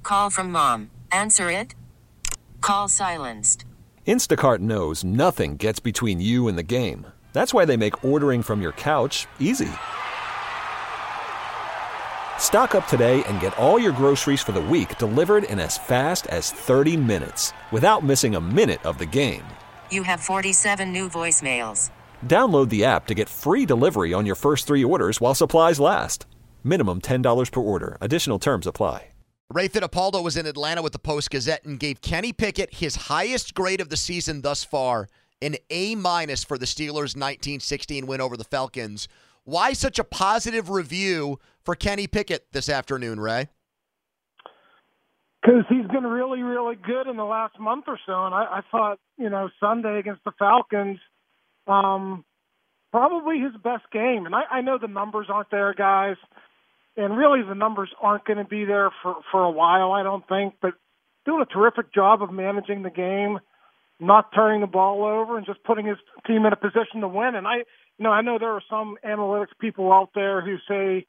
Call from mom. Answer it. Call silenced. Instacart knows nothing gets between you and the game. That's why they make ordering from your couch easy. Stock up today and get all your groceries for the week delivered in as fast as 30 minutes without missing a minute of the game. You have 47 new voicemails. Download the app to get free delivery on your first 3 orders while supplies last. Minimum $10 per order. Additional terms apply. Ray Fittipaldo was in Atlanta with the Post-Gazette and gave Kenny Pickett his highest grade of the season thus far, an A- for the Steelers' 1916 win over the Falcons. Why such a positive review for Kenny Pickett this afternoon, Ray? Because he's been really, really good in the last month or so, and I thought, Sunday against the Falcons, probably his best game. And I know the numbers aren't there, guys. And really, the numbers aren't going to be there for a while, I don't think. But doing a terrific job of managing the game, not turning the ball over, and just putting his team in a position to win. And I know there are some analytics people out there who say,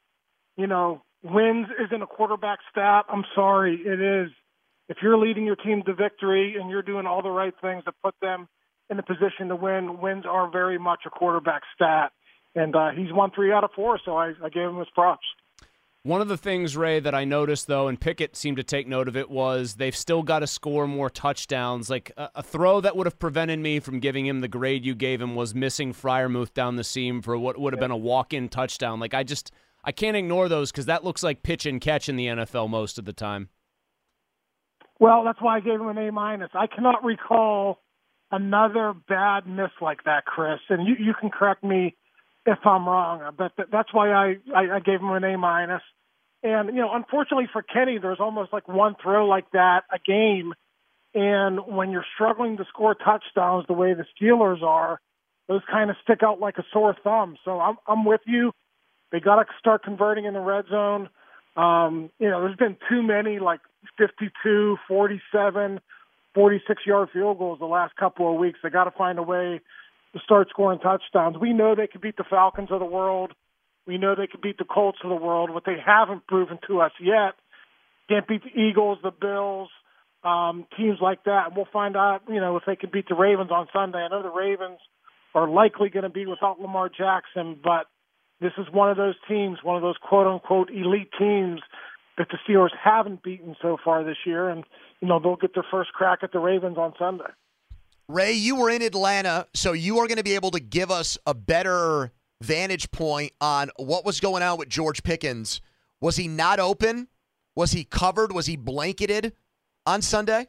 wins isn't a quarterback stat. I'm sorry, it is. If you're leading your team to victory and you're doing all the right things to put them in a position to win, wins are very much a quarterback stat. And he's won 3 out of 4, so I gave him his props. One of the things, Ray, that I noticed, though, and Pickett seemed to take note of it, was they've still got to score more touchdowns. Like a throw that would have prevented me from giving him the grade you gave him was missing Freiermuth down the seam for what would have been a walk-in touchdown. Like I can't ignore those because that looks like pitch and catch in the NFL most of the time. Well, that's why I gave him an A-. I cannot recall another bad miss like that, Chris. And you can correct me if I'm wrong, but that's why I gave him an A-. And, unfortunately for Kenny, there's almost like one throw like that a game. And when you're struggling to score touchdowns the way the Steelers are, those kind of stick out like a sore thumb. So I'm with you. They got to start converting in the red zone. There's been too many like 52, 47, 46-yard field goals the last couple of weeks. They got to find a way to start scoring touchdowns. We know they could beat the Falcons of the world. We know they could beat the Colts of the world. What they haven't proven to us yet, can't beat the Eagles, the Bills, teams like that. And we'll find out, if they can beat the Ravens on Sunday. I know the Ravens are likely going to be without Lamar Jackson, but this is one of those teams, one of those quote-unquote elite teams that the Steelers haven't beaten so far this year. And, they'll get their first crack at the Ravens on Sunday. Ray, you were in Atlanta, so you are going to be able to give us a better vantage point on what was going on with George Pickens. Was he not open? Was he covered? Was he blanketed on Sunday?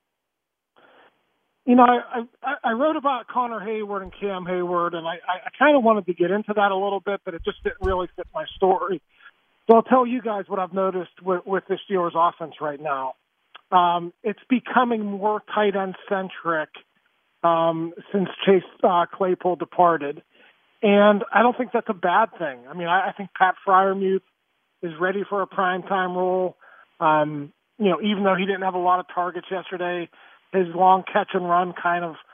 I wrote about Connor Hayward and Cam Hayward, and I kind of wanted to get into that a little bit, but it just didn't really fit my story. So I'll tell you guys what I've noticed with the Steelers offense right now. It's becoming more tight end centric since Chase Claypool departed. And I don't think that's a bad thing. I mean, I think Pat Freiermuth is ready for a primetime role. Even though he didn't have a lot of targets yesterday, his long catch and run kind of,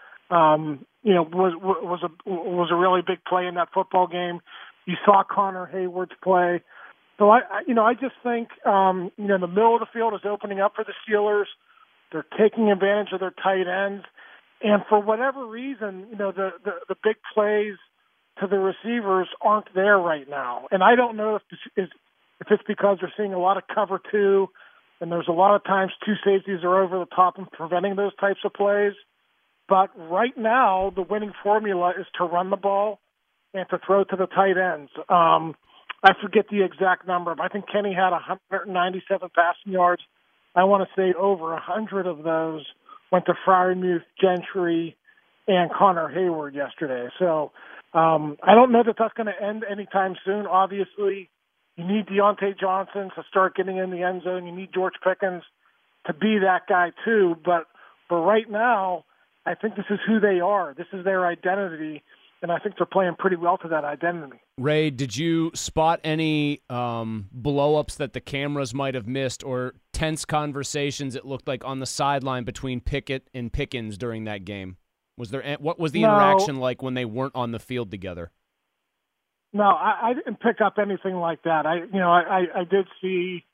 was a really big play in that football game. You saw Connor Hayward's play. So I just think, the middle of the field is opening up for the Steelers. They're taking advantage of their tight ends. And for whatever reason, the big plays to the receivers aren't there right now. And I don't know if it's because they're seeing a lot of cover two, and there's a lot of times two safeties are over the top and preventing those types of plays. But right now, the winning formula is to run the ball and to throw to the tight ends. I forget the exact number, but I think Kenny had 197 passing yards. I want to say over 100 of those went to Freiermuth, Gentry, and Connor Hayward yesterday. So I don't know that that's going to end anytime soon. Obviously, you need Deontay Johnson to start getting in the end zone. You need George Pickens to be that guy too. But for right now, I think this is who they are. This is their identity, and I think they're playing pretty well to that identity. Ray, did you spot any blow-ups that the cameras might have missed or tense conversations it looked like on the sideline between Pickett and Pickens during that game? What was the interaction like when they weren't on the field together? No, I didn't pick up anything like that. I did see,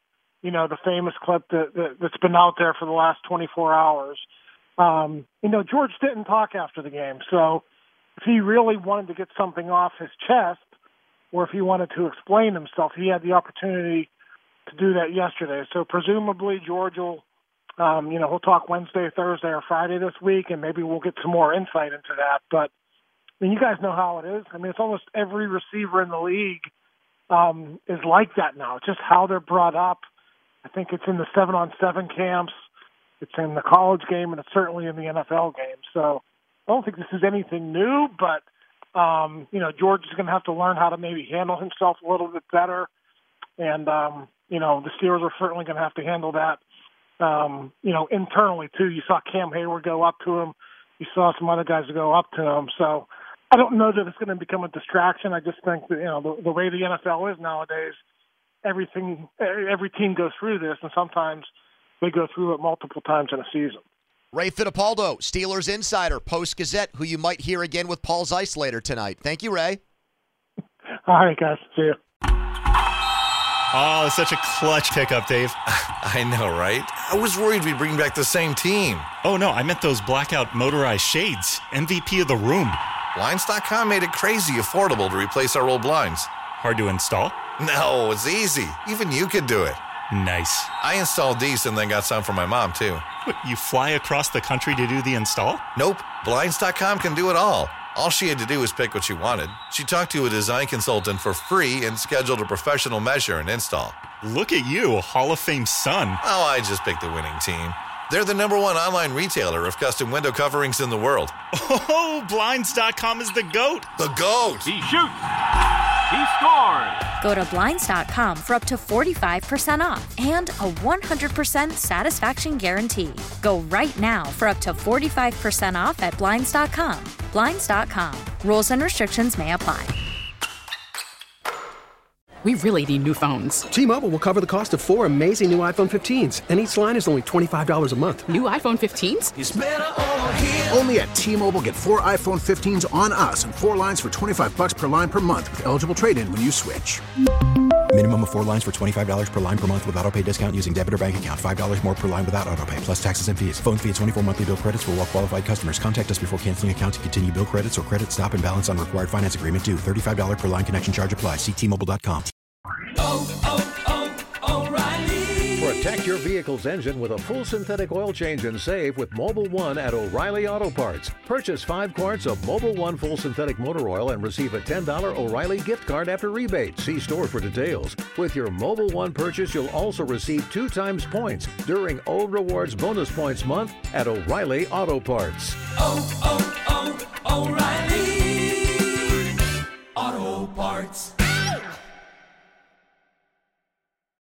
the famous clip that's been out there for the last 24 hours. George didn't talk after the game. So if he really wanted to get something off his chest, or if he wanted to explain himself, he had the opportunity to do that yesterday. So presumably George will, he'll talk Wednesday, Thursday, or Friday this week, and maybe we'll get some more insight into that. But you guys know how it is. It's almost every receiver in the league is like that now. It's just how they're brought up. I think it's in the 7-on-7 camps, it's in the college game, and it's certainly in the NFL game. So I don't think this is anything new, but George is going to have to learn how to maybe handle himself a little bit better. And, the Steelers are certainly going to have to handle that, internally too. You saw Cam Hayward go up to him. You saw some other guys go up to him. So I don't know that it's going to become a distraction. I just think that, the way the NFL is nowadays, every team goes through this, and sometimes they go through it multiple times in a season. Ray Fittipaldo, Steelers insider, Post-Gazette, who you might hear again with Paul Zeiss later tonight. Thank you, Ray. All right, guys. See you. Oh, such a clutch pickup, Dave. I know, right? I was worried we'd bring back the same team. Oh, no, I meant those blackout motorized shades. MVP of the room. Blinds.com made it crazy affordable to replace our old blinds. Hard to install? No, it's easy. Even you could do it. Nice. I installed these and then got some for my mom, too. What, you fly across the country to do the install? Nope. Blinds.com can do it all. All she had to do was pick what she wanted. She talked to a design consultant for free and scheduled a professional measure and install. Look at you, a Hall of Fame son. Oh, I just picked the winning team. They're the #1 online retailer of custom window coverings in the world. Oh, Blinds.com is the GOAT. The GOAT! He shoots. He scores. Go to Blinds.com for up to 45% off and a 100% satisfaction guarantee. Go right now for up to 45% off at Blinds.com. Blinds.com. Rules and restrictions may apply. We really need new phones. T-Mobile will cover the cost of 4 amazing new iPhone 15s, and each line is only $25 a month. New iPhone 15s? It's better over here. Only at T-Mobile, get 4 iPhone 15s on us and 4 lines for $25 per line per month with eligible trade-in when you switch. Minimum of 4 lines for $25 per line per month with autopay discount using debit or bank account. $5 more per line without autopay, plus taxes and fees. Phone fee at 24 monthly bill credits for well-qualified customers. Contact us before canceling account to continue bill credits or credit stop and balance on required finance agreement due. $35 per line connection charge applies. See T-Mobile.com. O'Reilly. Protect your vehicle's engine with a full synthetic oil change and save with Mobil 1 at O'Reilly Auto Parts. Purchase 5 quarts of Mobil 1 full synthetic motor oil and receive a $10 O'Reilly gift card after rebate. See store for details. With your Mobil 1 purchase, you'll also receive 2 times points during O Rewards Bonus Points Month at O'Reilly Auto Parts. O'Reilly Auto Parts.